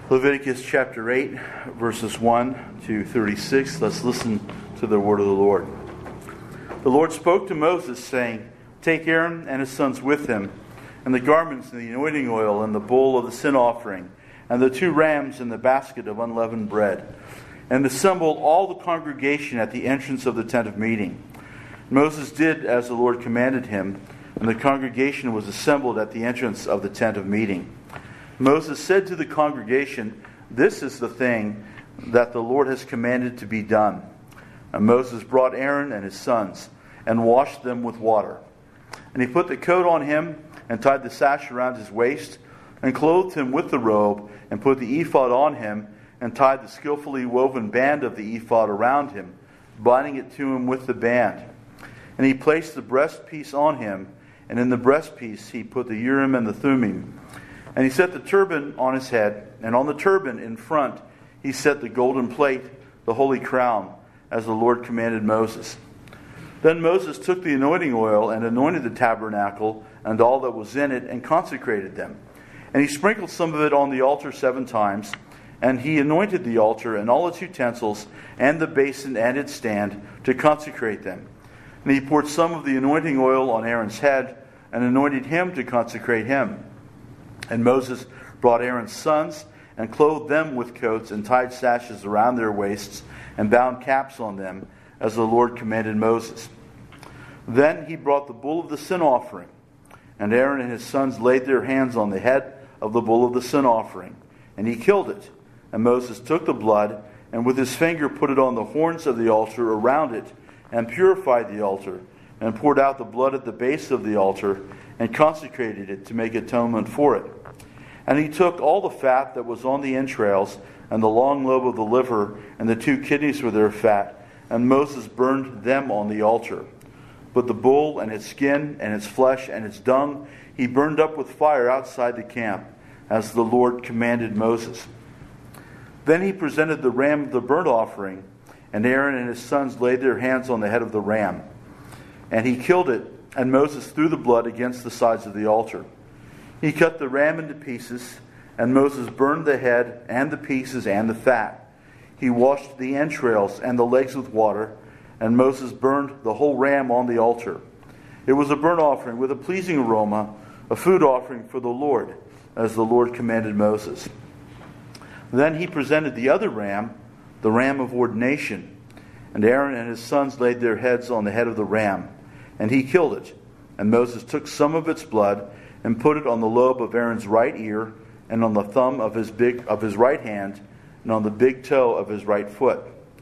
Leviticus chapter 8, verses 1 to 36. Let's listen to the word of the Lord. The Lord spoke to Moses, saying, "Take Aaron and his sons with him, and the garments and the anointing oil and the bowl of the sin offering, and the 2 rams and the basket of unleavened bread, and assemble all the congregation at the entrance of the tent of meeting." Moses did as the Lord commanded him, and the congregation was assembled at the entrance of the tent of meeting. Moses said to the congregation, "This is the thing that the Lord has commanded to be done." And Moses brought Aaron and his sons and washed them with water. And he put the coat on him and tied the sash around his waist and clothed him with the robe and put the ephod on him and tied the skillfully woven band of the ephod around him, binding it to him with the band. And he placed the breastpiece on him, and in the breastpiece he put the Urim and the Thummim. And he set the turban on his head, and on the turban in front he set the golden plate, the holy crown, as the Lord commanded Moses. Then Moses took the anointing oil and anointed the tabernacle and all that was in it and consecrated them. And he sprinkled some of it on the altar 7 times, and he anointed the altar and all its utensils and the basin and its stand to consecrate them. And he poured some of the anointing oil on Aaron's head and anointed him to consecrate him. And Moses brought Aaron's sons and clothed them with coats and tied sashes around their waists and bound caps on them, as the Lord commanded Moses. Then he brought the bull of the sin offering, and Aaron and his sons laid their hands on the head of the bull of the sin offering, and he killed it. And Moses took the blood and with his finger put it on the horns of the altar around it, and purified the altar, and poured out the blood at the base of the altar, and consecrated it to make atonement for it. And he took all the fat that was on the entrails, and the long lobe of the liver, and the 2 kidneys with their fat, and Moses burned them on the altar. But the bull and its skin, and its flesh, and its dung, he burned up with fire outside the camp, as the Lord commanded Moses. Then he presented the ram of the burnt offering, and Aaron and his sons laid their hands on the head of the ram. And he killed it, and Moses threw the blood against the sides of the altar. He cut the ram into pieces, and Moses burned the head and the pieces and the fat. He washed the entrails and the legs with water, and Moses burned the whole ram on the altar. It was a burnt offering with a pleasing aroma, a food offering for the Lord, as the Lord commanded Moses. Then he presented the other ram, the ram of ordination, and Aaron and his sons laid their heads on the head of the ram, and he killed it. And Moses took some of its blood and put it on the lobe of Aaron's right ear, and on the thumb of his right hand, and on the big toe of his right foot.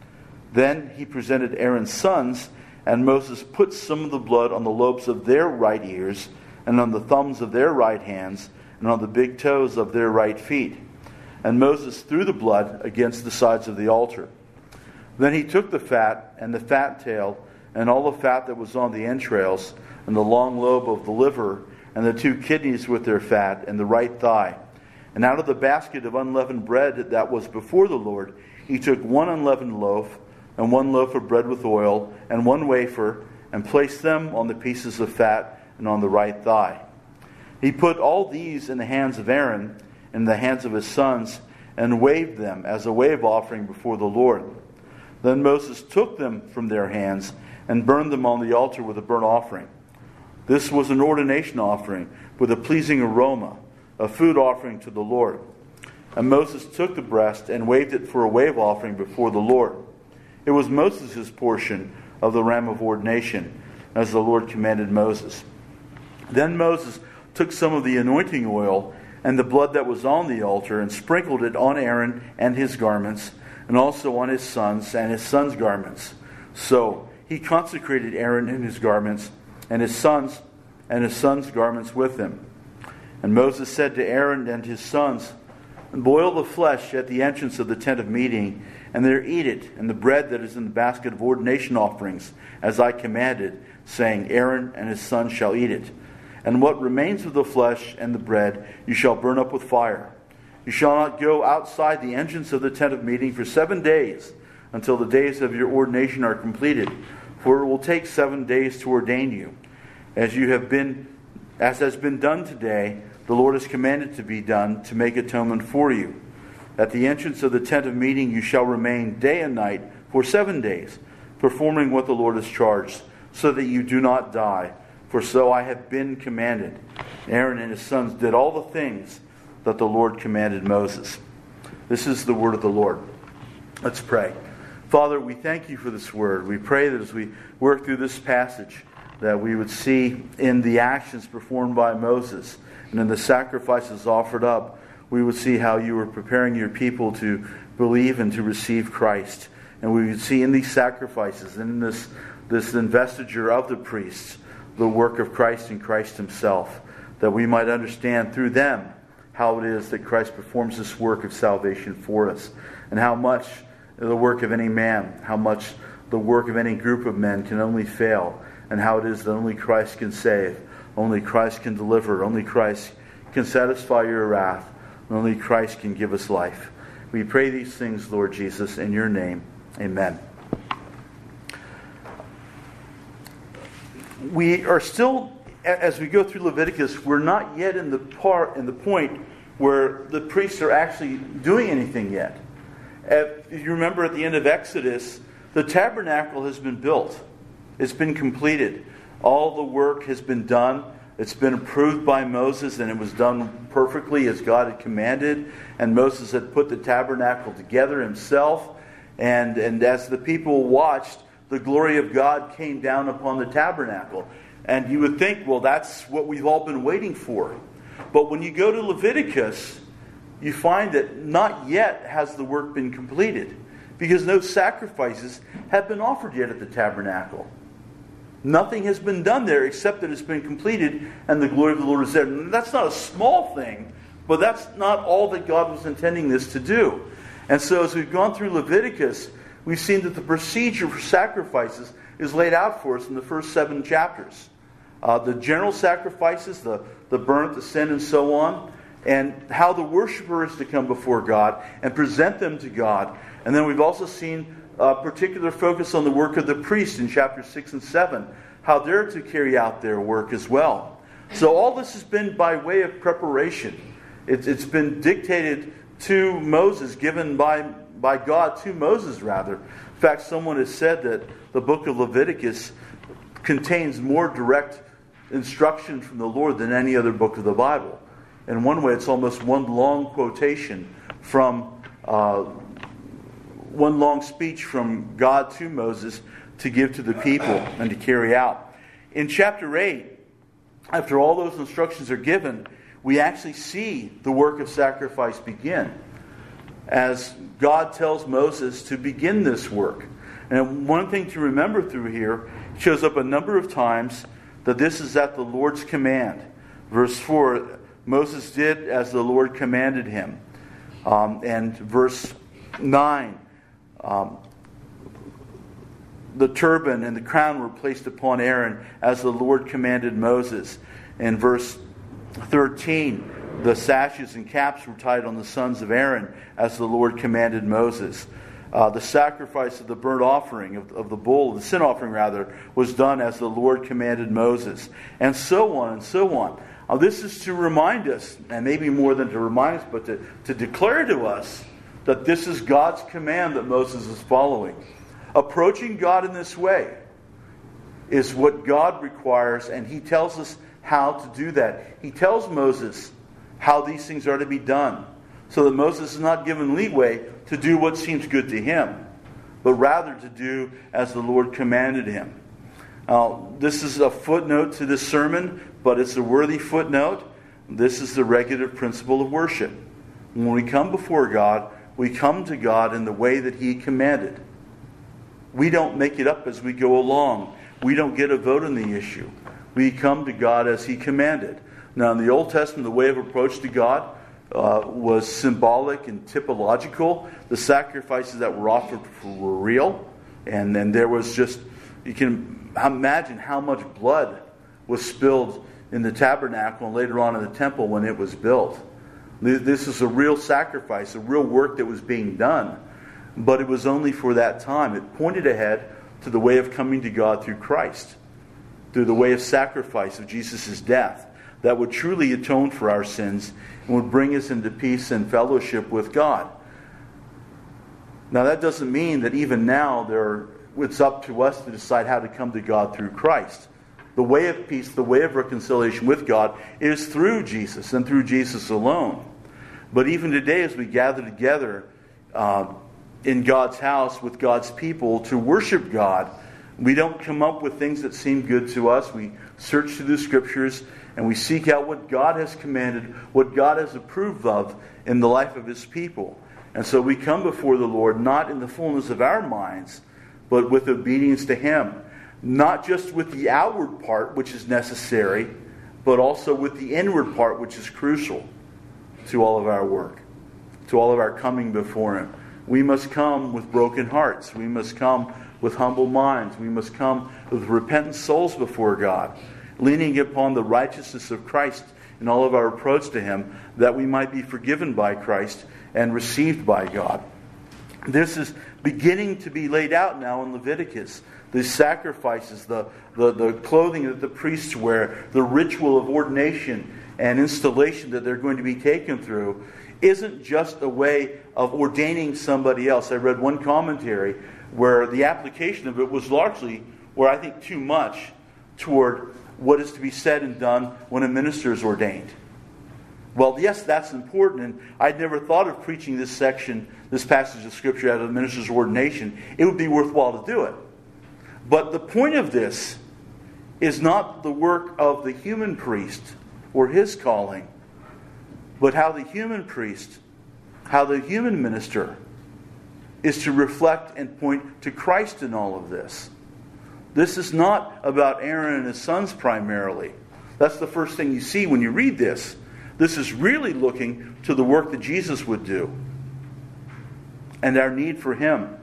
Then he presented Aaron's sons, and Moses put some of the blood on the lobes of their right ears, and on the thumbs of their right hands, and on the big toes of their right feet. And Moses threw the blood against the sides of the altar. Then he took the fat, and the fat tail, and all the fat that was on the entrails, and the long lobe of the liver, and the 2 kidneys with their fat, and the right thigh. And out of the basket of unleavened bread that was before the Lord, he took 1 unleavened loaf, and 1 loaf of bread with oil, and 1 wafer, and placed them on the pieces of fat and on the right thigh. He put all these in the hands of Aaron, and in the hands of his sons, and waved them as a wave offering before the Lord. Then Moses took them from their hands, and burned them on the altar with a burnt offering. This was an ordination offering with a pleasing aroma, a food offering to the Lord. And Moses took the breast and waved it for a wave offering before the Lord. It was Moses' portion of the ram of ordination, as the Lord commanded Moses. Then Moses took some of the anointing oil and the blood that was on the altar, and sprinkled it on Aaron and his garments, and also on his sons and his sons' garments. So he consecrated Aaron and his garments, and his sons garments with him. And Moses said to Aaron and his sons, "Boil the flesh at the entrance of the tent of meeting, and there eat it, and the bread that is in the basket of ordination offerings, as I commanded, saying, Aaron and his sons shall eat it. And what remains of the flesh and the bread you shall burn up with fire. You shall not go outside the entrance of the tent of meeting for 7 days, until the days of your ordination are completed, for it will take 7 days to ordain you. As has been done today, the Lord has commanded to be done to make atonement for you. At the entrance of the tent of meeting you shall remain day and night for 7 days, performing what the Lord has charged, so that you do not die. For so I have been commanded. Aaron and his sons did all the things that the Lord commanded Moses. This is the word of the Lord. Let's pray. Father, we thank you for this word. We pray that as we work through this passage, that we would see in the actions performed by Moses and in the sacrifices offered up, we would see how you were preparing your people to believe and to receive Christ. And we would see in these sacrifices and in this investiture of the priests the work of Christ and Christ himself, that we might understand through them how it is that Christ performs this work of salvation for us, and how much the work of any man, how much the work of any group of men can only fail, and how it is that only Christ can save, only Christ can deliver, only Christ can satisfy your wrath, and only Christ can give us life. We pray these things, Lord Jesus, in your name. Amen. We are still, as we go through Leviticus, we're not yet in the point where the priests are actually doing anything yet. If you remember at the end of Exodus, the tabernacle has been built. It's been completed. All the work has been done. It's been approved by Moses, and it was done perfectly as God had commanded. And Moses had put the tabernacle together himself. And as the people watched, the glory of God came down upon the tabernacle. And you would think, well, that's what we've all been waiting for. But when you go to Leviticus, you find that not yet has the work been completed, because no sacrifices have been offered yet at the tabernacle. Nothing has been done there except that it's been completed and the glory of the Lord is there. And that's not a small thing, but that's not all that God was intending this to do. And so as we've gone through Leviticus, we've seen that the procedure for sacrifices is laid out for us in the first 7 chapters. The general sacrifices, the burnt, the sin, and so on, and how the worshiper is to come before God and present them to God. And then we've also seen a particular focus on the work of the priest in chapters 6 and 7, how they're to carry out their work as well. So all this has been by way of preparation. It's been dictated to Moses, given by God to Moses, rather. In fact, someone has said that the book of Leviticus contains more direct instruction from the Lord than any other book of the Bible. In one way, it's almost one long quotation from one long speech from God to Moses to give to the people and to carry out. In chapter 8, after all those instructions are given, we actually see the work of sacrifice begin, as God tells Moses to begin this work. And one thing to remember through here, it shows up a number of times that this is at the Lord's command. Verse 4, Moses did as the Lord commanded him. And verse 9, the turban and the crown were placed upon Aaron as the Lord commanded Moses. In verse 13, the sashes and caps were tied on the sons of Aaron as the Lord commanded Moses. The sacrifice of the burnt offering, of the bull, the sin offering rather, was done as the Lord commanded Moses. And so on and so on. This is to remind us, and maybe more than to remind us, but to declare to us that this is God's command that Moses is following. Approaching God in this way is what God requires, and He tells us how to do that. He tells Moses how these things are to be done, so that Moses is not given leeway to do what seems good to him, but rather to do as the Lord commanded him. This is a footnote to this sermon, but it's a worthy footnote. This is the regulative principle of worship. When we come before God, we come to God in the way that He commanded. We don't make it up as we go along. We don't get a vote on the issue. We come to God as He commanded. Now, in the Old Testament, the way of approach to God was symbolic and typological. The sacrifices that were offered were real. And then there was just, you can imagine how much blood was spilled in the tabernacle and later on in the temple when it was built. This is a real sacrifice, a real work that was being done. But it was only for that time. It pointed ahead to the way of coming to God through Christ, through the way of sacrifice of Jesus' death, that would truly atone for our sins and would bring us into peace and fellowship with God. Now that doesn't mean that even now it's up to us to decide how to come to God through Christ. The way of peace, the way of reconciliation with God is through Jesus and through Jesus alone. But even today, as we gather together in God's house with God's people to worship God, we don't come up with things that seem good to us. We search through the Scriptures and we seek out what God has commanded, what God has approved of in the life of His people. And so we come before the Lord not in the fullness of our minds, but with obedience to Him. Not just with the outward part, which is necessary, but also with the inward part, which is crucial to all of our work, to all of our coming before Him. We must come with broken hearts. We must come with humble minds. We must come with repentant souls before God, leaning upon the righteousness of Christ in all of our approach to Him, that we might be forgiven by Christ and received by God. This is beginning to be laid out now in Leviticus. The sacrifices, the clothing that the priests wear, the ritual of ordination and installation that they're going to be taken through, isn't just a way of ordaining somebody else. I read one commentary where the application of it was largely, or I think too much, toward what is to be said and done when a minister is ordained. Well, yes, that's important, and I'd never thought of preaching this passage of Scripture out of the minister's ordination. It would be worthwhile to do it. But the point of this is not the work of the human priest or his calling, but how the human priest, how the human minister is to reflect and point to Christ in all of this. This is not about Aaron and his sons primarily. That's the first thing you see when you read this. This is really looking to the work that Jesus would do and our need for Him.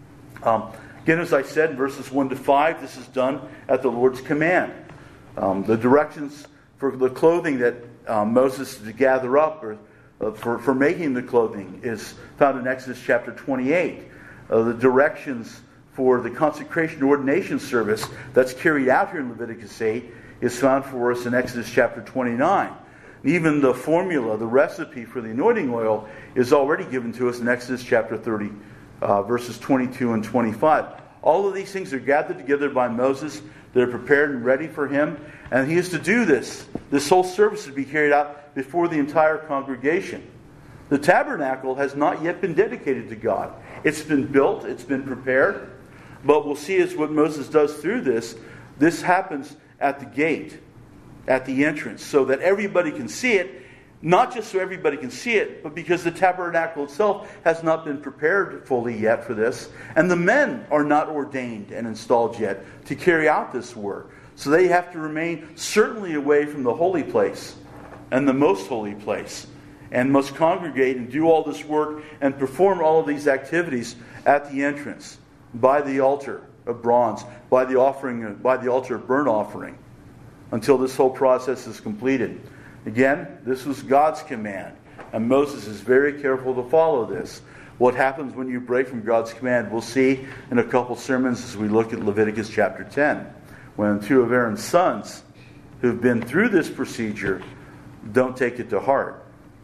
Again, as I said, in verses 1 to 5, this is done at the Lord's command. The directions for the clothing that Moses is to gather up for making the clothing is found in Exodus chapter 28. The directions for the consecration ordination service that's carried out here in Leviticus 8 is found for us in Exodus chapter 29. Even the formula, the recipe for the anointing oil is already given to us in Exodus chapter 30, verses 22 and 25. All of these things are gathered together by Moses. They're prepared and ready for him. And he is to do this. This whole service is to be carried out before the entire congregation. The tabernacle has not yet been dedicated to God. It's been built. It's been prepared. But we'll see as what Moses does through this. This happens at the gate, at the entrance, so that everybody can see it. Not just so everybody can see it, but because the tabernacle itself has not been prepared fully yet for this. And the men are not ordained and installed yet to carry out this work. So they have to remain certainly away from the holy place and the most holy place, and must congregate and do all this work and perform all of these activities at the entrance, by the altar of bronze, by the altar of burnt offering, until this whole process is completed. Again, this was God's command, and Moses is very careful to follow this. What happens when you break from God's command, we'll see in a couple sermons as we look at Leviticus chapter 10, when two of Aaron's sons who've been through this procedure don't take it to heart.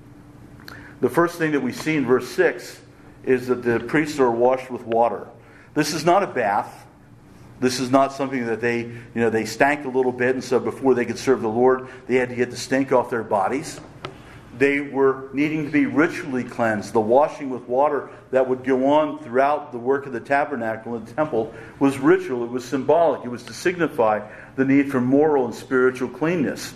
The first thing that we see in verse 6 is that the priests are washed with water. This is not a bath. This is not something that they stank a little bit, and so before they could serve the Lord, they had to get the stink off their bodies. They were needing to be ritually cleansed. The washing with water that would go on throughout the work of the tabernacle and the temple was ritual. It was symbolic. It was to signify the need for moral and spiritual cleanness.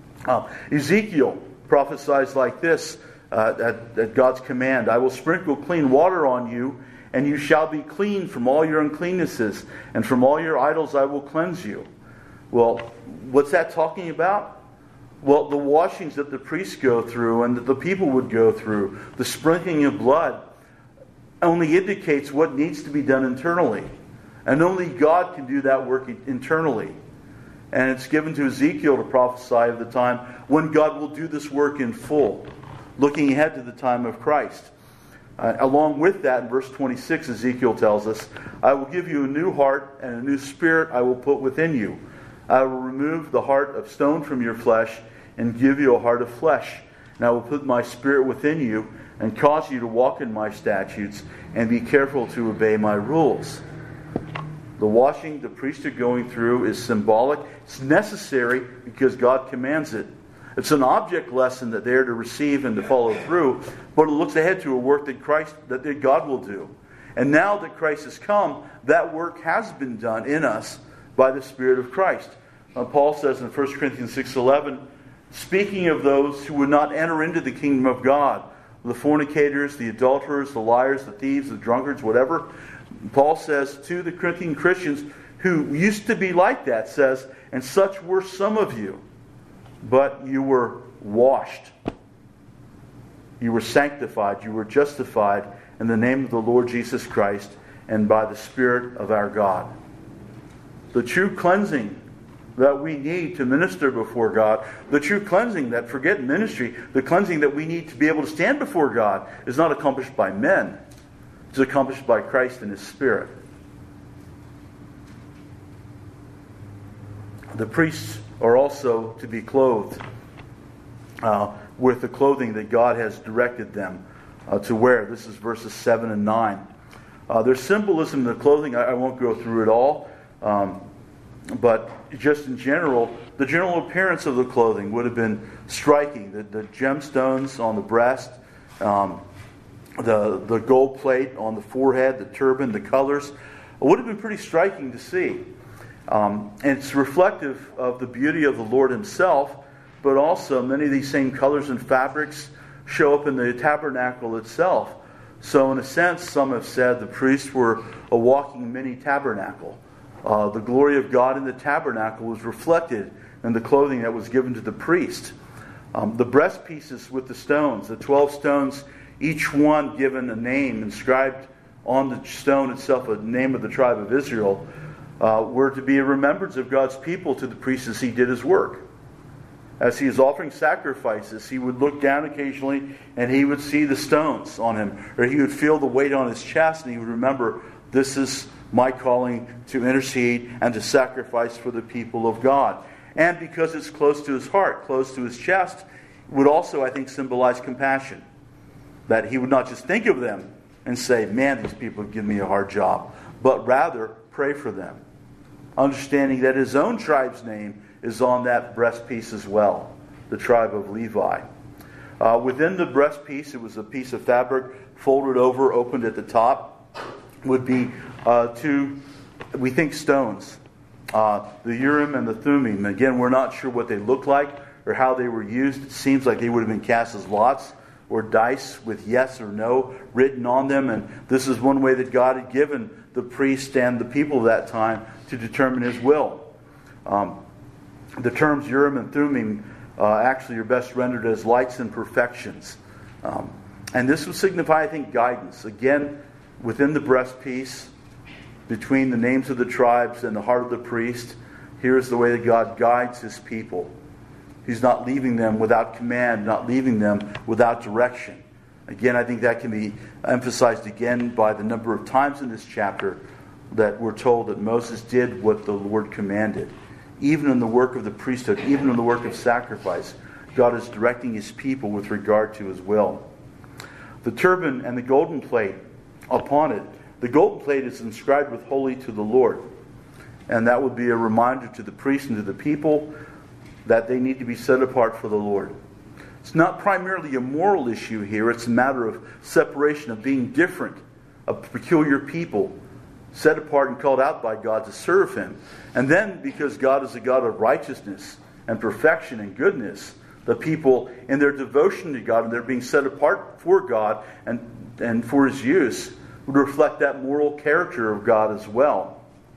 Ezekiel prophesies like this at God's command: I will sprinkle clean water on you, and you shall be clean from all your uncleannesses, and from all your idols I will cleanse you. Well, what's that talking about? Well, the washings that the priests go through and that the people would go through, the sprinkling of blood, only indicates what needs to be done internally. And only God can do that work internally. And it's given to Ezekiel to prophesy of the time when God will do this work in full, looking ahead to the time of Christ. Along with that, in verse 26, Ezekiel tells us, I will give you a new heart, and a new spirit I will put within you. I will remove the heart of stone from your flesh and give you a heart of flesh. And I will put my Spirit within you and cause you to walk in my statutes and be careful to obey my rules. The washing the priests are going through is symbolic. It's necessary because God commands it. It's an object lesson that they're to receive and to follow through, but it looks ahead to a work that God will do. And now that Christ has come, that work has been done in us by the Spirit of Christ. Paul says in 1 Corinthians 6:11, speaking of those who would not enter into the kingdom of God, the fornicators, the adulterers, the liars, the thieves, the drunkards, whatever, Paul says to the Corinthian Christians who used to be like that, says, and such were some of you, but you were washed, you were sanctified, you were justified in the name of the Lord Jesus Christ and by the Spirit of our God. The true cleansing that we need to minister before God, the true cleansing that, forget ministry, the cleansing that we need to be able to stand before God is not accomplished by men. It's accomplished by Christ and His Spirit. The priests are also to be clothed with the clothing that God has directed them to wear. This is verses 7 and 9. There's symbolism in the clothing. I won't go through it all. But just in general, the general appearance of the clothing would have been striking. The gemstones on the breast, the gold plate on the forehead, the turban, the colors. It would have been pretty striking to see. And it's reflective of the beauty of the Lord Himself, but also many of these same colors and fabrics show up in the tabernacle itself. So in a sense, some have said the priests were a walking mini tabernacle. The glory of God in the tabernacle was reflected in the clothing that was given to the priest. The breast pieces with the stones, the 12 stones, each one given a name inscribed on the stone itself, a name of the tribe of Israel, were to be a remembrance of God's people to the priest as he did his work. As he is offering sacrifices, he would look down occasionally and he would see the stones on him, or he would feel the weight on his chest, and he would remember, this is my calling to intercede and to sacrifice for the people of God. And because it's close to his heart, close to his chest, it would also, I think, symbolize compassion. That he would not just think of them and say, man, these people give me a hard job, but rather pray for them. Understanding that his own tribe's name is on that breastpiece as well, the tribe of Levi. Within the breastpiece, it was a piece of fabric folded over, opened at the top, would be two, we think, stones. The Urim and the Thummim. Again, we're not sure what they look like or how they were used. It seems like they would have been cast as lots or dice with yes or no written on them. And this is one way that God had given the priest and the people of that time to determine His will. The terms Urim and Thummim actually are best rendered as lights and perfections. And this would signify, I think, guidance. Again, within the breastpiece, between the names of the tribes and the heart of the priest, here's the way that God guides His people. He's not leaving them without command, not leaving them without direction. Again, I think that can be emphasized again by the number of times in this chapter that we're told that Moses did what the Lord commanded. Even in the work of the priesthood, even in the work of sacrifice, God is directing His people with regard to His will. The turban and the golden plate upon it, the golden plate is inscribed with holy to the Lord. And that would be a reminder to the priests and to the people that they need to be set apart for the Lord. It's not primarily a moral issue here. It's a matter of separation, of being different, a peculiar people, set apart and called out by God to serve Him. And then, because God is a God of righteousness and perfection and goodness, the people, in their devotion to God and their being set apart for God and for His use, would reflect that moral character of God as well.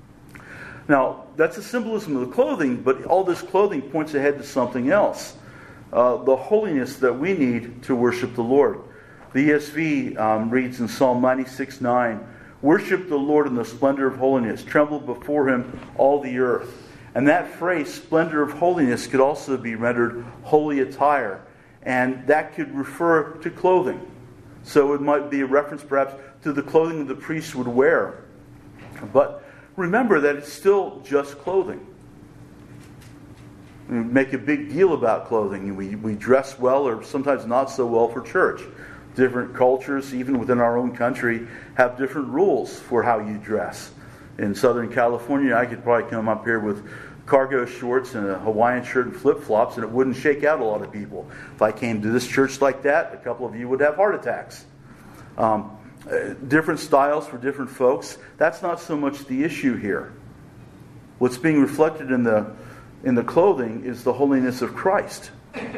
Now, that's a symbolism of the clothing, but all this clothing points ahead to something else. The holiness that we need to worship the Lord. The ESV reads in Psalm 96:9, "Worship the Lord in the splendor of holiness. Tremble before Him, all the earth." And that phrase, splendor of holiness, could also be rendered holy attire. And that could refer to clothing. So it might be a reference perhaps to the clothing that the priests would wear. But remember that it's still just clothing. We make a big deal about clothing. We dress well or sometimes not so well for church. Different cultures, even within our own country, have different rules for how you dress. In Southern California, I could probably come up here with cargo shorts and a Hawaiian shirt and flip-flops, and it wouldn't shake out a lot of people. If I came to this church like that, a couple of you would have heart attacks. Different styles for different folks. That's not so much the issue here. What's being reflected in the clothing is the holiness of Christ.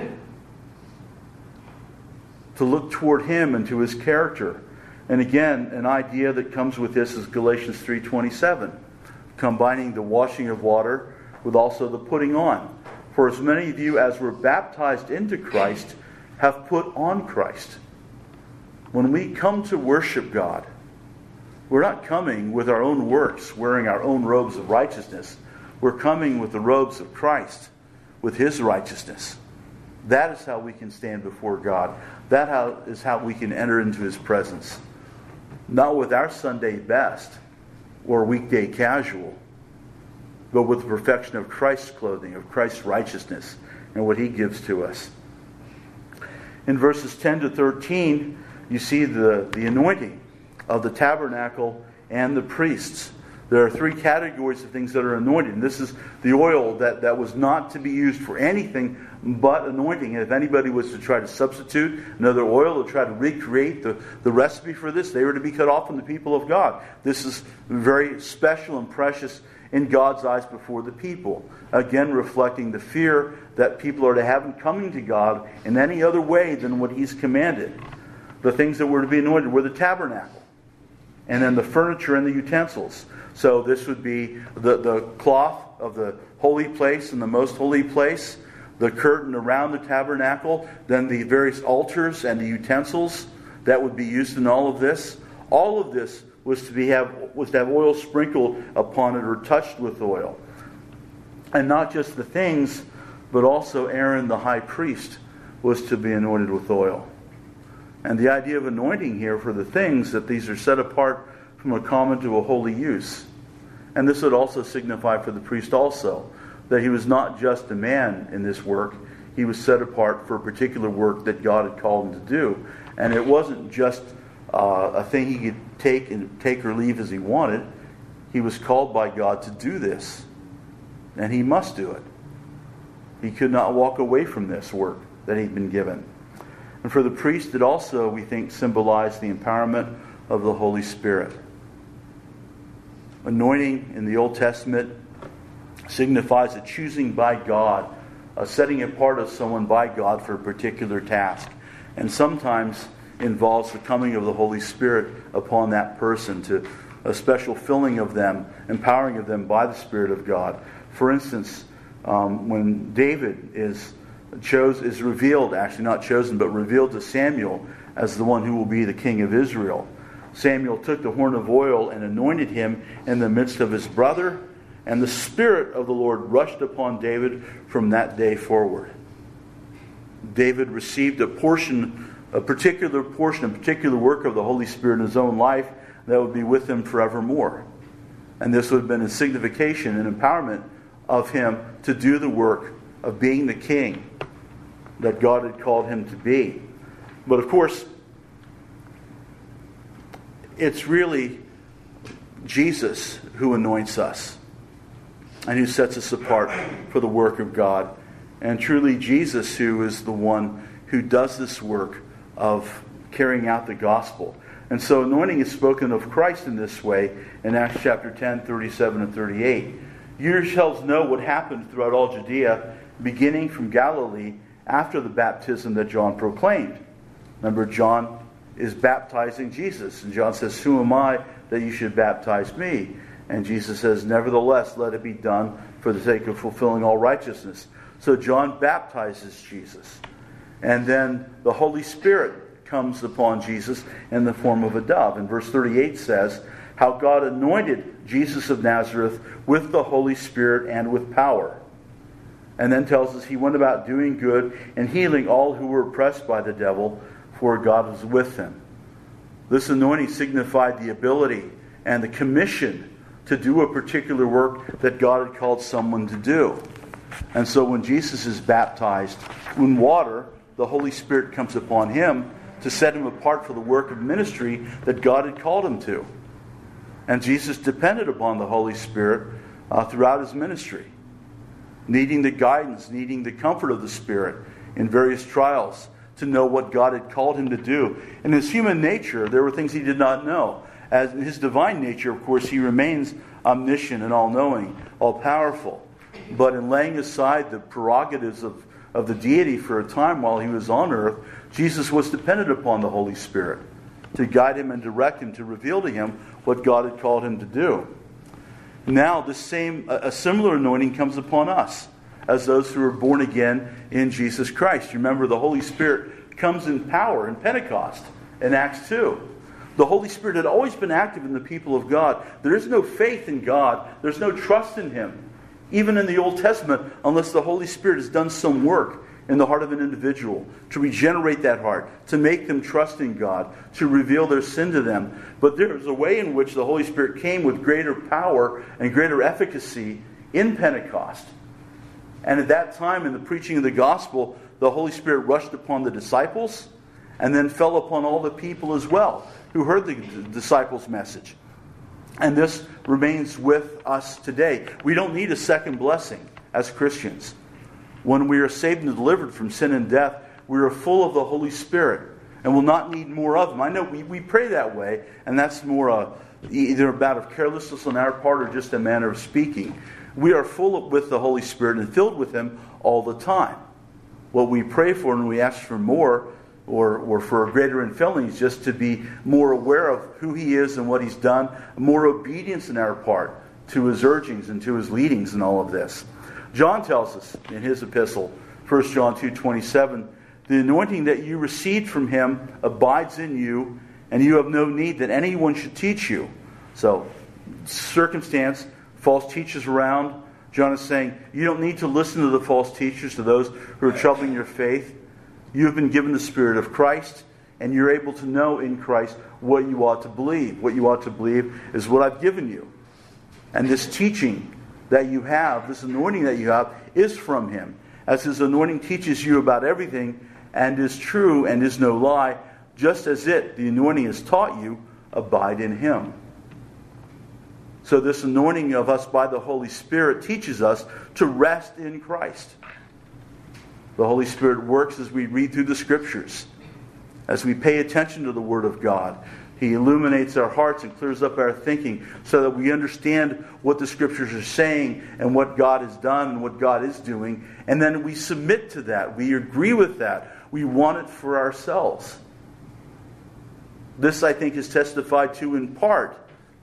To look toward Him and to His character. And again, an idea that comes with this is Galatians 3:27, combining the washing of water with also the putting on. For as many of you as were baptized into Christ have put on Christ. When we come to worship God, we're not coming with our own works, wearing our own robes of righteousness. We're coming with the robes of Christ, with His righteousness. That is how we can stand before God. That is how we can enter into His presence. Not with our Sunday best or weekday casual, but with the perfection of Christ's clothing, of Christ's righteousness, and what He gives to us. In verses 10 to 13, you see the anointing of the tabernacle and the priests. There are three categories of things that are anointed. And this is the oil that was not to be used for anything but anointing. And if anybody was to try to substitute another oil or try to recreate the recipe for this, they were to be cut off from the people of God. This is very special and precious in God's eyes before the people. Again, reflecting the fear that people are to have in coming to God in any other way than what He's commanded. The things that were to be anointed were the tabernacle, and then the furniture and the utensils. So this would be the cloth of the holy place and the most holy place, the curtain around the tabernacle, then the various altars and the utensils that would be used in all of this. All of this was to have oil sprinkled upon it or touched with oil. And not just the things, but also Aaron the high priest was to be anointed with oil. And the idea of anointing here for the things, that these are set apart from a common to a holy use. And this would also signify for the priest also that he was not just a man in this work. He was set apart for a particular work that God had called him to do. And it wasn't just a thing he could take or leave as he wanted. He was called by God to do this. And he must do it. He could not walk away from this work that he'd been given. And for the priest, it also, we think, symbolized the empowerment of the Holy Spirit. Anointing in the Old Testament signifies a choosing by God, a setting apart of someone by God for a particular task. And sometimes involves the coming of the Holy Spirit upon that person, to a special filling of them, empowering of them by the Spirit of God. For instance, when David is revealed, actually not chosen, but revealed to Samuel as the one who will be the king of Israel, Samuel took the horn of oil and anointed him in the midst of his brother, and the Spirit of the Lord rushed upon David from that day forward. David received a particular work of the Holy Spirit in his own life that would be with him forevermore. And this would have been a signification and empowerment of him to do the work of being the king that God had called him to be. But of course, it's really Jesus who anoints us and who sets us apart for the work of God. And truly Jesus who is the one who does this work of carrying out the gospel. And so anointing is spoken of Christ in this way in Acts chapter 10, 37 and 38. You yourselves know what happened throughout all Judea, beginning from Galilee, after the baptism that John proclaimed. Remember, John is baptizing Jesus. And John says, "Who am I that you should baptize me?" And Jesus says, "Nevertheless, let it be done for the sake of fulfilling all righteousness." So John baptizes Jesus. And then the Holy Spirit comes upon Jesus in the form of a dove. And verse 38 says, how God anointed Jesus of Nazareth with the Holy Spirit and with power. And then tells us he went about doing good and healing all who were oppressed by the devil, for God was with him. This anointing signified the ability and the commission to do a particular work that God had called someone to do. And so when Jesus is baptized in water, the Holy Spirit comes upon him to set him apart for the work of ministry that God had called him to. And Jesus depended upon the Holy Spirit throughout his ministry, needing the guidance, needing the comfort of the Spirit in various trials to know what God had called him to do. In his human nature, there were things he did not know. As in his divine nature, of course, he remains omniscient and all-knowing, all-powerful. But in laying aside the prerogatives of the deity for a time while he was on earth, Jesus was dependent upon the Holy Spirit to guide him and direct him, to reveal to him what God had called him to do. Now, a similar anointing comes upon us as those who are born again in Jesus Christ. Remember, the Holy Spirit comes in power in Pentecost in Acts 2. The Holy Spirit had always been active in the people of God. There is no faith in God. There's no trust in Him, even in the Old Testament, unless the Holy Spirit has done some work in the heart of an individual to regenerate that heart, to make them trust in God, to reveal their sin to them. But there's a way in which the Holy Spirit came with greater power and greater efficacy in Pentecost. And at that time, in the preaching of the gospel, the Holy Spirit rushed upon the disciples and then fell upon all the people as well who heard the disciples' message. And this remains with us today. We don't need a second blessing as Christians. When we are saved and delivered from sin and death, we are full of the Holy Spirit and will not need more of Him. I know we pray that way, and that's more either a matter of carelessness on our part or just a manner of speaking. We are full with the Holy Spirit and filled with Him all the time. What we pray for and we ask for more or for a greater infilling is just to be more aware of who He is and what He's done, more obedience in our part to His urgings and to His leadings in all of this. John tells us in his epistle, 1 John 2:27, the anointing that you received from Him abides in you, and you have no need that anyone should teach you. So, circumstance, false teachers around. John is saying, you don't need to listen to the false teachers, to those who are troubling your faith. You have been given the Spirit of Christ, and you're able to know in Christ what you ought to believe. What you ought to believe is what I've given you. And this teaching that you have, this anointing that you have, is from Him. As His anointing teaches you about everything and is true and is no lie, just as the anointing has taught you, abide in Him. So this anointing of us by the Holy Spirit teaches us to rest in Christ. The Holy Spirit works as we read through the Scriptures, as we pay attention to the Word of God. He illuminates our hearts and clears up our thinking so that we understand what the Scriptures are saying and what God has done and what God is doing. And then we submit to that. We agree with that. We want it for ourselves. This, I think, is testified to in part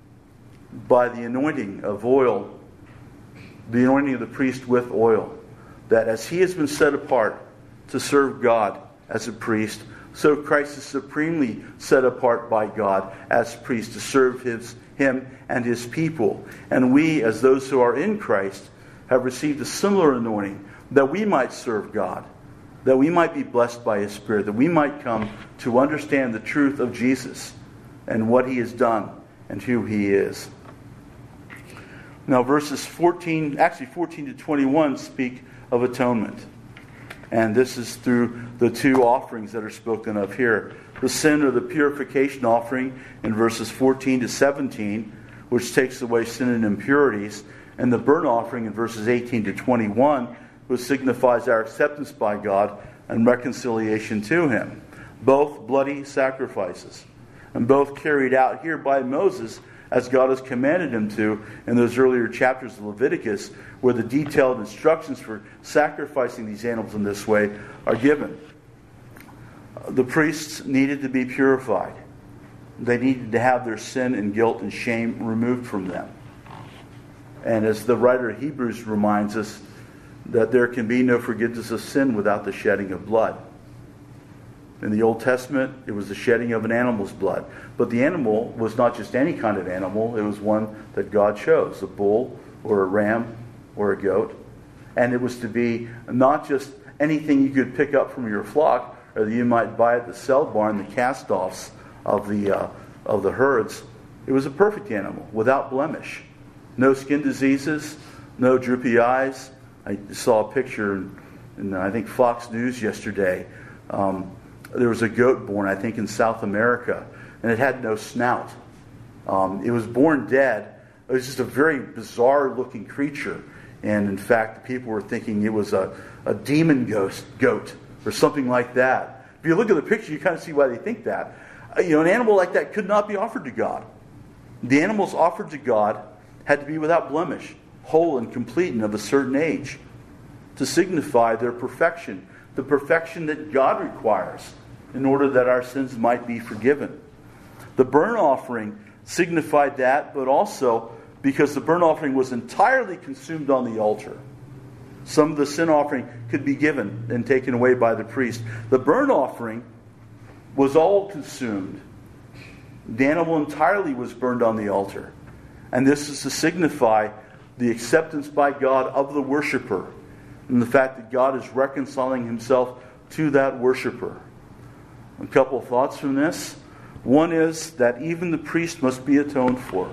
by the anointing of oil, the anointing of the priest with oil. That as he has been set apart to serve God as a priest, so Christ is supremely set apart by God as priest to serve Him and His people. And we, as those who are in Christ, have received a similar anointing that we might serve God, that we might be blessed by His Spirit, that we might come to understand the truth of Jesus and what He has done and who He is. Now verses 14 to 21 speak of atonement. And this is through the two offerings that are spoken of here. The sin or the purification offering in verses 14 to 17, which takes away sin and impurities, and the burnt offering in verses 18 to 21, which signifies our acceptance by God and reconciliation to Him. Both bloody sacrifices, and both carried out here by Moses as God has commanded him to in those earlier chapters of Leviticus, where the detailed instructions for sacrificing these animals in this way are given. The priests needed to be purified. They needed to have their sin and guilt and shame removed from them. And as the writer of Hebrews reminds us, that there can be no forgiveness of sin without the shedding of blood. In the Old Testament, it was the shedding of an animal's blood. But the animal was not just any kind of animal. It was one that God chose, a bull or a ram or a goat. And it was to be not just anything you could pick up from your flock or that you might buy at the sell barn, the cast-offs of the herds. It was a perfect animal, without blemish. No skin diseases, no droopy eyes, I saw a picture in I think Fox News yesterday. There was a goat born, I think, in South America, and it had no snout. It was born dead. It was just a very bizarre-looking creature. And in fact, people were thinking it was a demon goat or something like that. If you look at the picture, you kind of see why they think that. An animal like that could not be offered to God. The animals offered to God had to be without blemish, whole and complete and of a certain age, to signify their perfection, the perfection that God requires in order that our sins might be forgiven. The burnt offering signified that, but also because the burnt offering was entirely consumed on the altar. Some of the sin offering could be given and taken away by the priest. The burnt offering was all consumed. The animal entirely was burned on the altar. And this is to signify the acceptance by God of the worshiper, and the fact that God is reconciling himself to that worshiper. A couple of thoughts from this. One is that even the priest must be atoned for.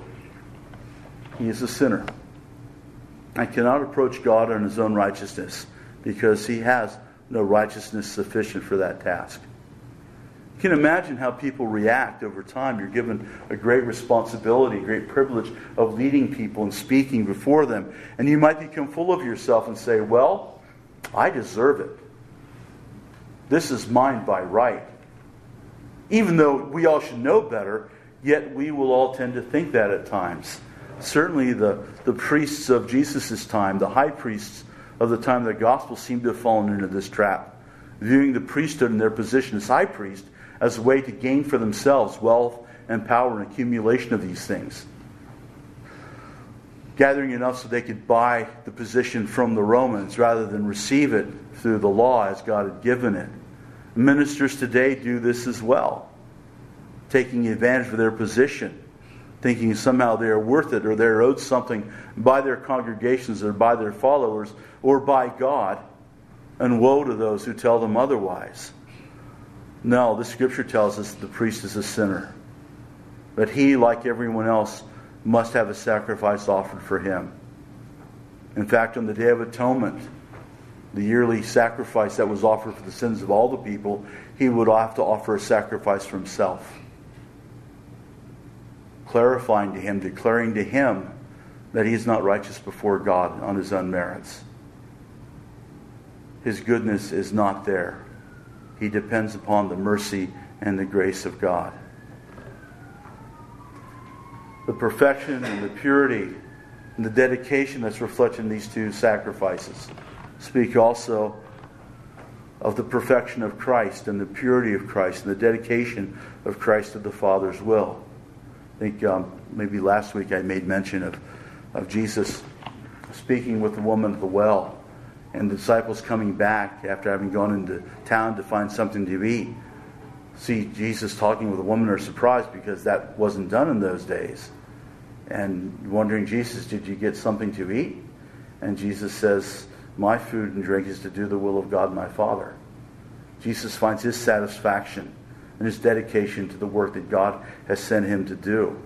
He is a sinner and cannot approach God in his own righteousness because he has no righteousness sufficient for that task. You can imagine how people react over time. You're given a great responsibility, a great privilege of leading people and speaking before them. And you might become full of yourself and say, well, I deserve it. This is mine by right. Even though we all should know better, yet we will all tend to think that at times. Certainly the priests of Jesus' time, the high priests of the time of the gospel, seem to have fallen into this trap, viewing the priesthood and their position as high priest as a way to gain for themselves wealth and power and accumulation of these things. Gathering enough so they could buy the position from the Romans rather than receive it through the law as God had given it. Ministers today do this as well, taking advantage of their position, thinking somehow they are worth it or they're owed something by their congregations or by their followers or by God, and woe to those who tell them otherwise. No, the Scripture tells us that the priest is a sinner, that he, like everyone else, must have a sacrifice offered for him. In fact, on the Day of Atonement, the yearly sacrifice that was offered for the sins of all the people, he would have to offer a sacrifice for himself, clarifying to him, declaring to him that he is not righteous before God on his own merits. His goodness is not there. He depends upon the mercy and the grace of God. The perfection and the purity and the dedication that's reflected in these two sacrifices speak also of the perfection of Christ and the purity of Christ and the dedication of Christ to the Father's will. I think maybe last week I made mention of Jesus speaking with the woman at the well, and the disciples coming back after having gone into town to find something to eat. See Jesus talking with a woman are surprised because that wasn't done in those days. And wondering, Jesus, did you get something to eat? And Jesus says, my food and drink is to do the will of God my Father. Jesus finds his satisfaction and his dedication to the work that God has sent him to do.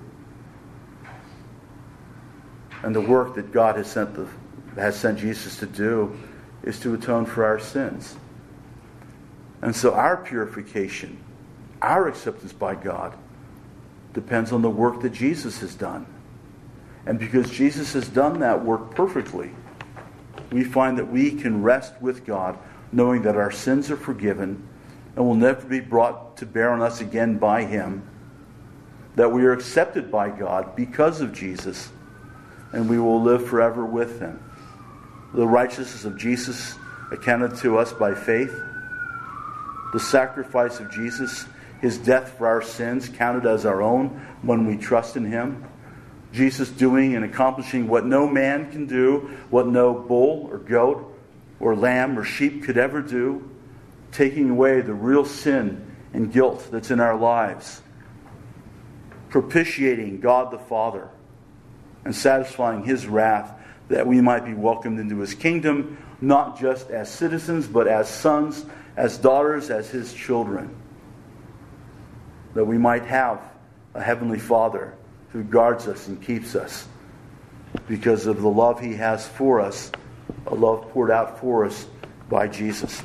And the work that God has sent Jesus to do is to atone for our sins. And so our purification, our acceptance by God, depends on the work that Jesus has done. And because Jesus has done that work perfectly, we find that we can rest with God, knowing that our sins are forgiven and will never be brought to bear on us again by him, that we are accepted by God because of Jesus, and we will live forever with him. The righteousness of Jesus accounted to us by faith. The sacrifice of Jesus, his death for our sins, counted as our own when we trust in him. Jesus doing and accomplishing what no man can do, what no bull or goat or lamb or sheep could ever do, taking away the real sin and guilt that's in our lives, propitiating God the Father and satisfying his wrath that we might be welcomed into his kingdom, not just as citizens, but as sons, as daughters, as his children. That we might have a heavenly Father who guards us and keeps us because of the love he has for us a love poured out for us by Jesus.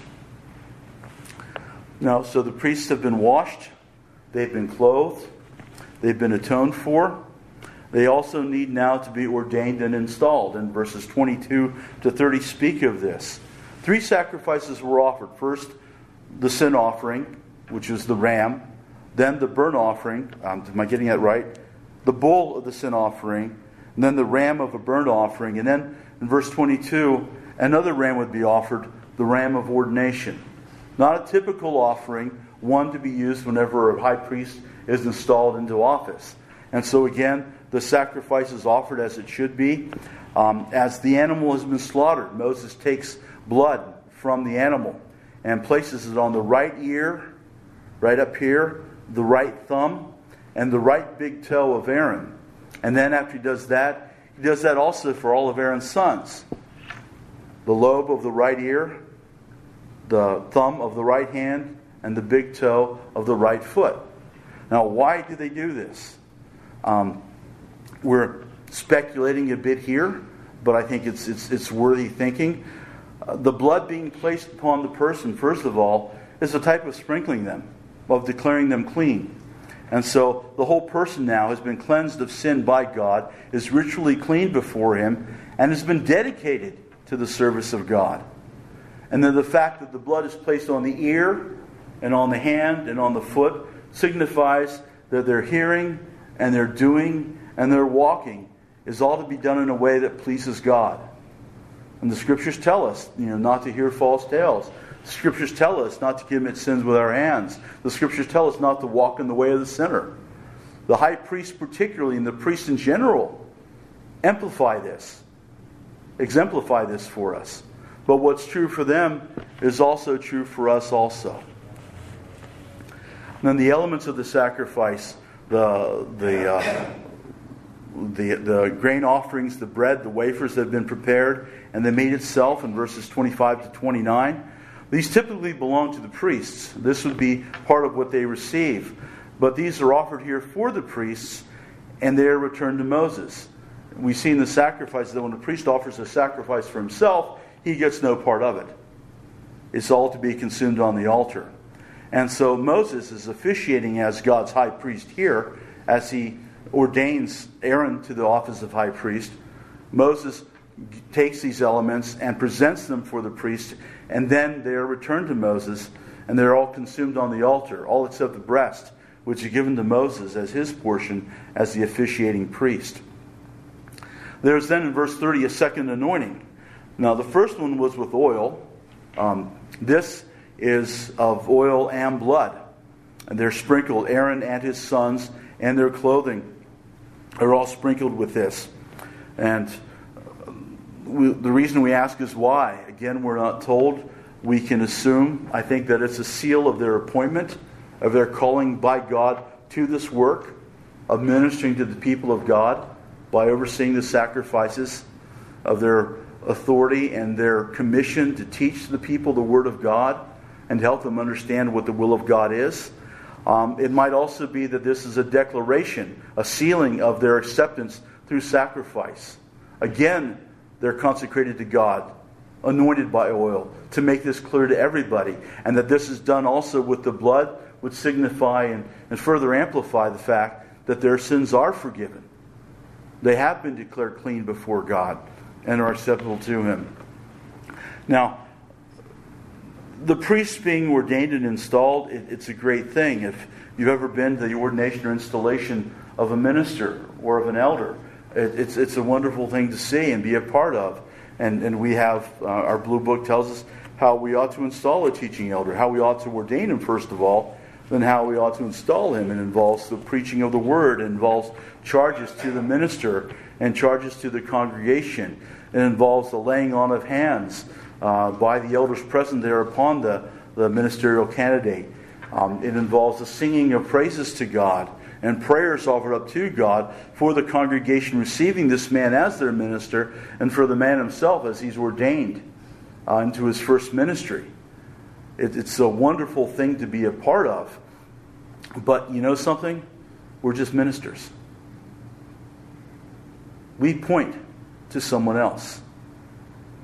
Now, so the priests have been washed, they've been clothed, they've been atoned for. They also need now to be ordained and installed. And verses 22 to 30 speak of this. 3 sacrifices were offered. First, the sin offering, which is the ram. Then the burnt offering. Am I getting that right? The bull of the sin offering. And then the ram of a burnt offering. And then in verse 22, another ram would be offered, the ram of ordination. Not a typical offering, one to be used whenever a high priest is installed into office. And so again, the sacrifice is offered as it should be. As the animal has been slaughtered, Moses takes blood from the animal and places it on the right ear, right up here, the right thumb, and the right big toe of Aaron. And then after he does that also for all of Aaron's sons. The lobe of the right ear, the thumb of the right hand, and the big toe of the right foot. Now, why do they do this? We're speculating a bit here, but I think it's worthy thinking. The blood being placed upon the person, first of all, is a type of sprinkling them, of declaring them clean. And so the whole person now has been cleansed of sin by God, is ritually cleaned before Him, and has been dedicated to the service of God. And then the fact that the blood is placed on the ear and on the hand and on the foot signifies that their hearing and their doing and their walking is all to be done in a way that pleases God. And the Scriptures tell us, not to hear false tales. The Scriptures tell us not to commit sins with our hands. The Scriptures tell us not to walk in the way of the sinner. The high priest particularly, and the priests in general, exemplify this for us. But what's true for them is also true for us also. And then the elements of the sacrifice, the grain offerings, the bread, the wafers that have been prepared, and the meat itself in verses 25 to 29. These typically belong to the priests. This would be part of what they receive. But these are offered here for the priests, and they are returned to Moses. We see in the sacrifice that when the priest offers a sacrifice for himself, he gets no part of it. It's all to be consumed on the altar. And so Moses is officiating as God's high priest here, as he ordains Aaron to the office of high priest. Moses takes these elements and presents them for the priest, and then they are returned to Moses, and they're all consumed on the altar, all except the breast, which is given to Moses as his portion as the officiating priest. There's then in verse 30 a second anointing. Now the first one was with oil. This is of oil and blood. And they're sprinkled, Aaron and his sons and their clothing are all sprinkled with this. And the reason we ask is why. Again, we're not told. We can assume, I think, that it's a seal of their appointment, of their calling by God to this work of ministering to the people of God by overseeing the sacrifices, of their authority and their commission to teach the people the Word of God and help them understand what the will of God is. It might also be that this is a declaration, a sealing of their acceptance through sacrifice. Again, they're consecrated to God, anointed by oil, to make this clear to everybody. And that this is done also with the blood would signify and further amplify the fact that their sins are forgiven. They have been declared clean before God and are acceptable to Him. Now, the priests being ordained and installed, it's a great thing. If you've ever been to the ordination or installation of a minister or of an elder, it's a wonderful thing to see and be a part of. And we have, our Blue Book tells us how we ought to install a teaching elder, how we ought to ordain him first of all, then how we ought to install him. It involves the preaching of the Word. It involves charges to the minister and charges to the congregation. It involves the laying on of hands by the elders present there upon the ministerial candidate. It involves the singing of praises to God and prayers offered up to God for the congregation receiving this man as their minister and for the man himself as he's ordained into his first ministry. It's a wonderful thing to be a part of. But you know something? We're just ministers. We point to someone else.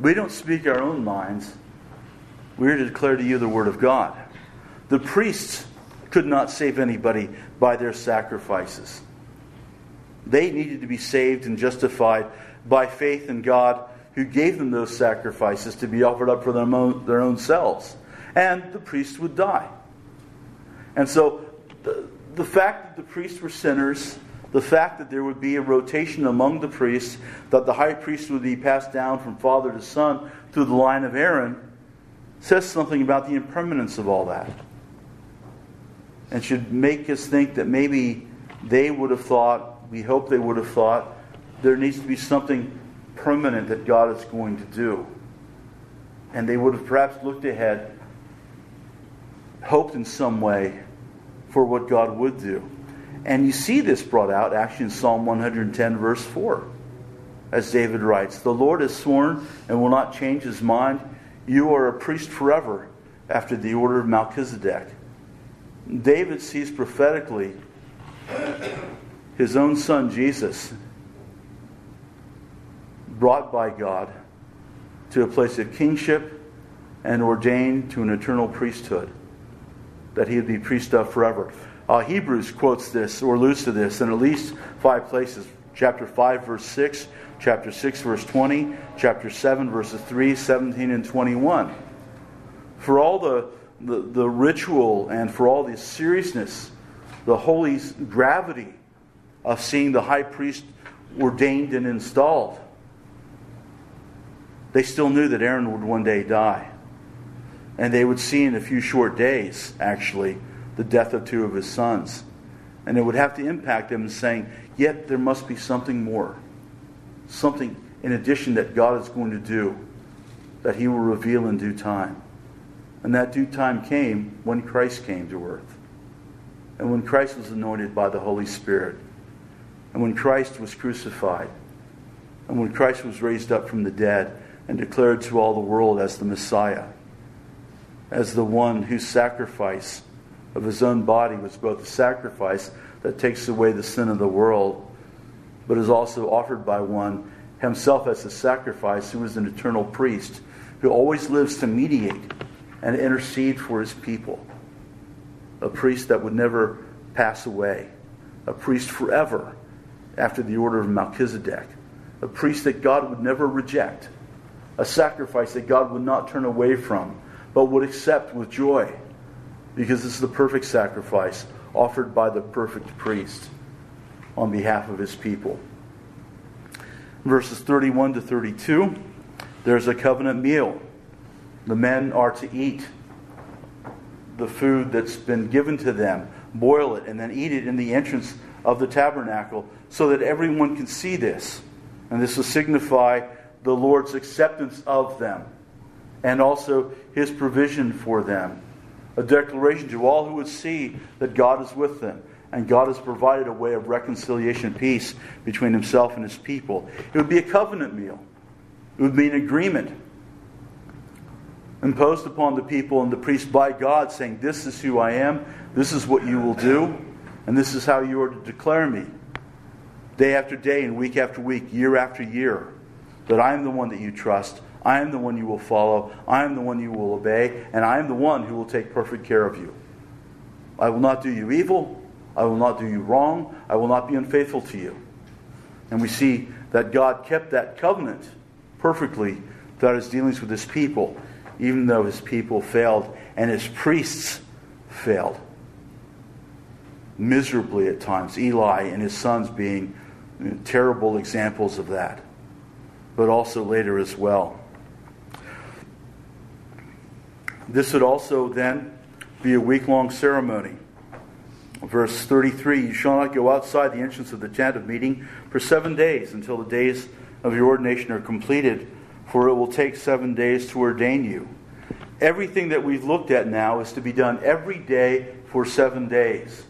We don't speak our own minds. We are to declare to you the Word of God. The priests could not save anybody by their sacrifices. They needed to be saved and justified by faith in God, who gave them those sacrifices to be offered up for their own selves. And the priests would die. And so the fact that the priests were sinners, the fact that there would be a rotation among the priests, that the high priest would be passed down from father to son through the line of Aaron, says something about the impermanence of all that. And should make us think that maybe they would have thought, we hope they would have thought, there needs to be something permanent that God is going to do. And they would have perhaps looked ahead, hoped in some way for what God would do. And you see this brought out actually in Psalm 110 verse 4. As David writes, "The Lord has sworn and will not change his mind. You are a priest forever after the order of Melchizedek." David sees prophetically his own son Jesus brought by God to a place of kingship and ordained to an eternal priesthood, that he would be priest of forever. Hebrews quotes this or alludes to this in at least 5 places. Chapter 5 verse 6, chapter 6 verse 20, chapter 7 verses 3, 17 and 21. For all the ritual and for all the seriousness, the holy gravity of seeing the high priest ordained and installed, they still knew that Aaron would one day die. And they would see in a few short days, actually, the death of 2 of his sons. And it would have to impact them, saying, yet there must be something more. Something in addition that God is going to do, that he will reveal in due time. And that due time came when Christ came to earth. And when Christ was anointed by the Holy Spirit. And when Christ was crucified. And when Christ was raised up from the dead and declared to all the world as the Messiah. As the one whose sacrifice of his own body was both a sacrifice that takes away the sin of the world, but is also offered by one himself as a sacrifice, who is an eternal priest, who always lives to mediate and intercede for his people. A priest that would never pass away. A priest forever after the order of Melchizedek. A priest that God would never reject. A sacrifice that God would not turn away from, but would accept with joy. Because this is the perfect sacrifice offered by the perfect priest on behalf of his people. Verses 31 to 32, there's a covenant meal. The men are to eat the food that's been given to them, boil it, and then eat it in the entrance of the tabernacle so that everyone can see this. And this will signify the Lord's acceptance of them and also his provision for them. A declaration to all who would see that God is with them and God has provided a way of reconciliation and peace between himself and his people. It would be a covenant meal. It would be an agreement imposed upon the people and the priests by God, saying, this is who I am, this is what you will do, and this is how you are to declare me. Day after day and week after week, year after year, that I am the one that you trust, I am the one you will follow, I am the one you will obey, and I am the one who will take perfect care of you. I will not do you evil, I will not do you wrong, I will not be unfaithful to you. And we see that God kept that covenant perfectly throughout his dealings with his people, even though his people failed and his priests failed miserably at times. Eli and his sons being terrible examples of that, but also later as well. This would also then be a week-long ceremony. Verse 33, you shall not go outside the entrance of the tent of meeting for 7 days until the days of your ordination are completed, for it will take 7 days to ordain you. Everything that we've looked at now is to be done every day for 7 days.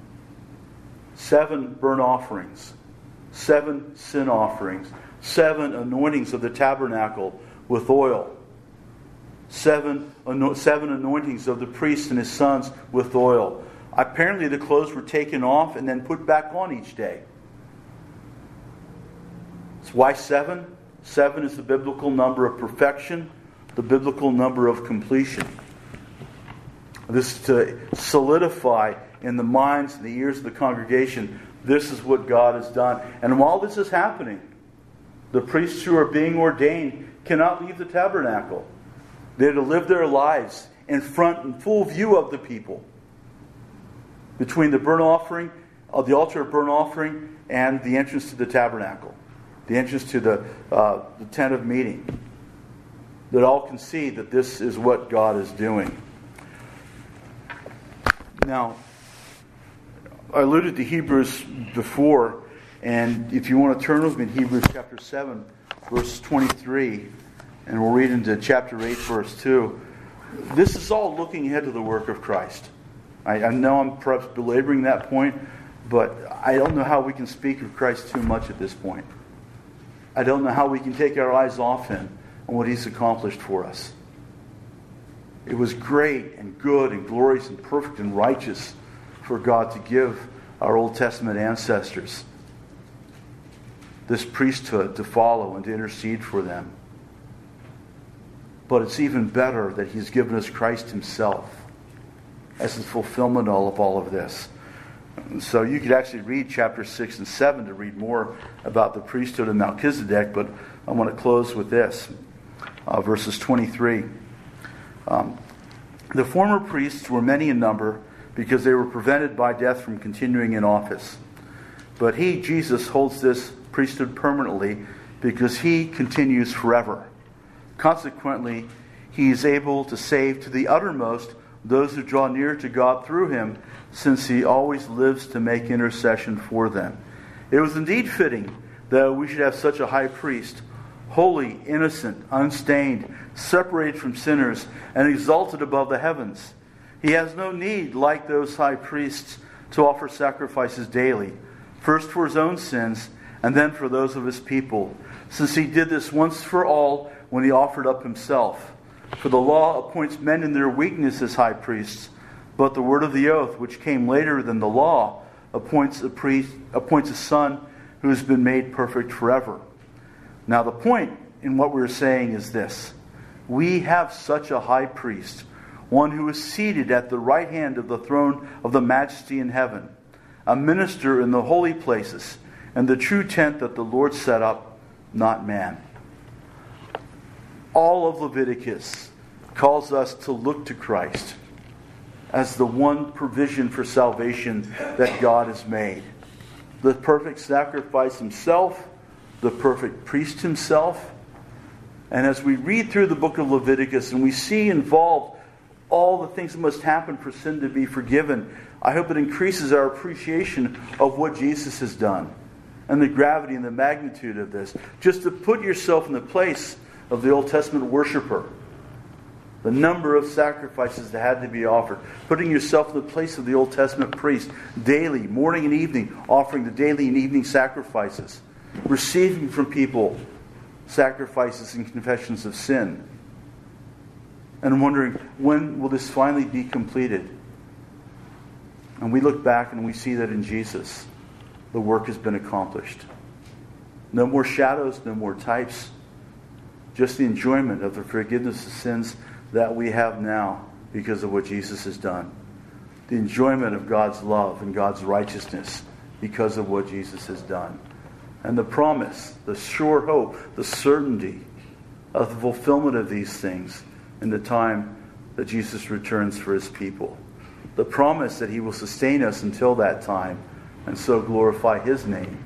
7 burnt offerings, 7 sin offerings, 7 anointings of the tabernacle with oil, 7 anointings of the priest and his sons with oil. Apparently the clothes were taken off and then put back on each day. So why 7? 7 is the biblical number of perfection, the biblical number of completion. This is to solidify in the minds and the ears of the congregation, this is what God has done. And while this is happening, the priests who are being ordained cannot leave the tabernacle. They're to live their lives in front and full view of the people. Between the burnt offering, the altar of burnt offering, and the entrance to the tabernacle. The entrance to the tent of meeting. That all can see that this is what God is doing. Now, I alluded to Hebrews before, and if you want to turn with me in Hebrews chapter 7, verse 23, and we'll read into chapter 8, verse 2. This is all looking ahead to the work of Christ. I know I'm perhaps belaboring that point, but I don't know how we can speak of Christ too much at this point. I don't know how we can take our eyes off Him and what He's accomplished for us. It was great and good and glorious and perfect and righteous for God to give our Old Testament ancestors this priesthood to follow and to intercede for them. But it's even better that He's given us Christ Himself as the fulfillment of all of this. So you could actually read chapter 6 and 7 to read more about the priesthood of Melchizedek, but I want to close with this. Verses 23. The former priests were many in number because they were prevented by death from continuing in office. But He, Jesus, holds this priesthood permanently because He continues forever. Consequently, He is able to save to the uttermost those who draw near to God through Him, since He always lives to make intercession for them. It was indeed fitting that we should have such a high priest, holy, innocent, unstained, separated from sinners, and exalted above the heavens. He has no need, like those high priests, to offer sacrifices daily, first for His own sins, and then for those of His people, since He did this once for all when He offered up Himself. For the law appoints men in their weakness as high priests, but the word of the oath, which came later than the law, appoints a son who has been made perfect forever. Now the point in what we're saying is this. We have such a high priest, one who is seated at the right hand of the throne of the Majesty in heaven, a minister in the holy places, and the true tent that the Lord set up, not man. All of Leviticus calls us to look to Christ as the one provision for salvation that God has made. The perfect sacrifice Himself, the perfect priest Himself. And as we read through the book of Leviticus and we see involved all the things that must happen for sin to be forgiven, I hope it increases our appreciation of what Jesus has done and the gravity and the magnitude of this. Just to put yourself in the place of the Old Testament worshiper. The number of sacrifices that had to be offered. Putting yourself in the place of the Old Testament priest. Daily, morning and evening, offering the daily and evening sacrifices. Receiving from people sacrifices and confessions of sin. And wondering, when will this finally be completed? And we look back and we see that in Jesus, the work has been accomplished. No more shadows, no more types. Just the enjoyment of the forgiveness of sins that we have now because of what Jesus has done. The enjoyment of God's love and God's righteousness because of what Jesus has done. And the promise, the sure hope, the certainty of the fulfillment of these things in the time that Jesus returns for His people. The promise that He will sustain us until that time and so glorify His name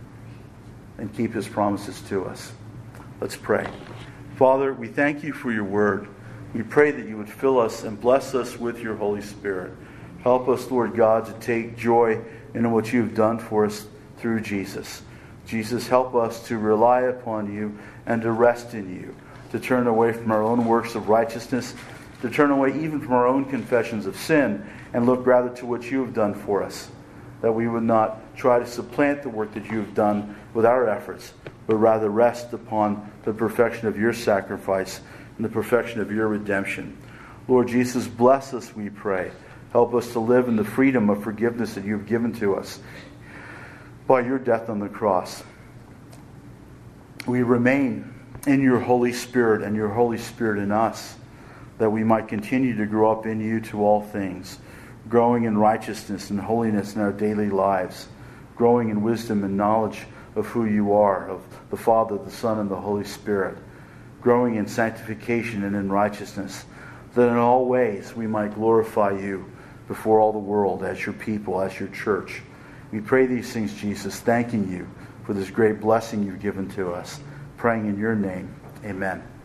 and keep His promises to us. Let's pray. Father, we thank You for Your word. We pray that You would fill us and bless us with Your Holy Spirit. Help us, Lord God, to take joy in what You have done for us through Jesus. Jesus, help us to rely upon You and to rest in You, to turn away from our own works of righteousness, to turn away even from our own confessions of sin, and look rather to what You have done for us, that we would not try to supplant the work that You have done with our efforts, but rather rest upon the perfection of Your sacrifice and the perfection of Your redemption. Lord Jesus, bless us, we pray. Help us to live in the freedom of forgiveness that You have given to us by Your death on the cross. we remain in your Holy Spirit and your Holy Spirit in us, that we might continue to grow up in you to all things, growing in righteousness and holiness in our daily lives, growing in wisdom and knowledge of who you are, of the Father, the Son, and the Holy Spirit, growing in sanctification and in righteousness, that in all ways we might glorify you before all the world as your people, as your church. We pray these things, Jesus, thanking you for this great blessing you've given to us. Praying in your name. Amen.